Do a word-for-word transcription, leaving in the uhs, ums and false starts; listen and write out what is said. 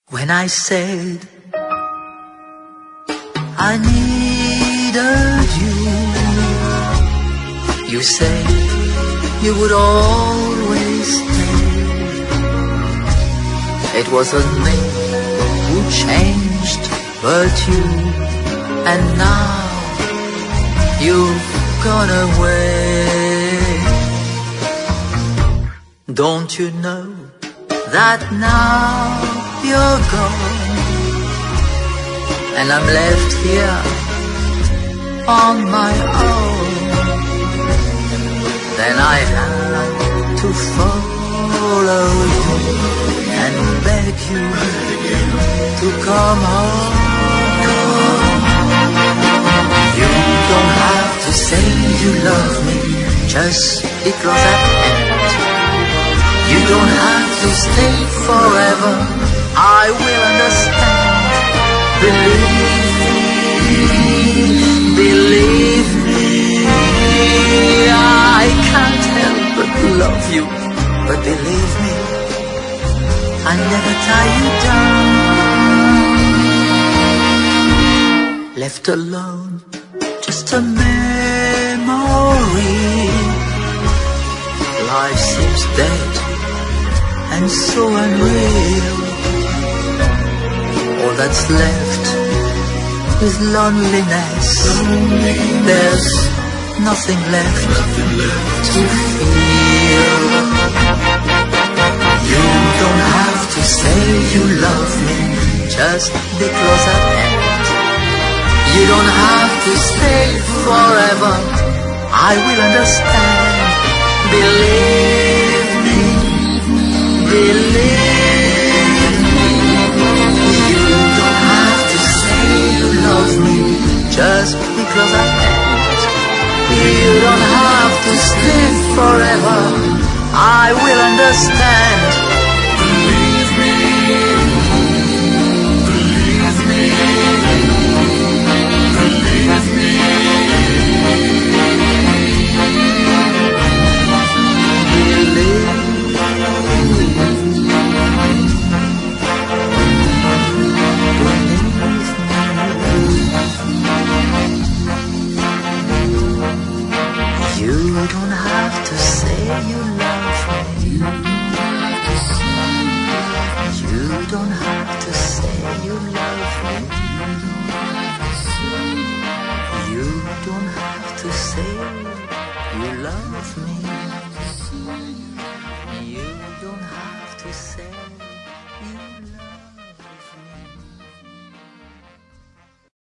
When I said I needed you, you said you would always stay. It wasn't me who changed, but you. And now you've gone away. Don't you know that now you're gone, and I'm left here on my own? Then I had to follow you and beg you to come home. You don't have to say you love me just because I can't. You don't have to stay forever, I will understand. Believe me, believe me, I can't help but love you. But believe me, I never tie you down. Left alone, just a memory. Life seems dead and so unreal. All that's left is loneliness. There's nothing left to feel. You don't have to say you love me just because I can't. You don't have to stay forever, I will understand. Believe me, believe me. You don't have to say you love me just because I can't. You don't have to stay forever, I will understand.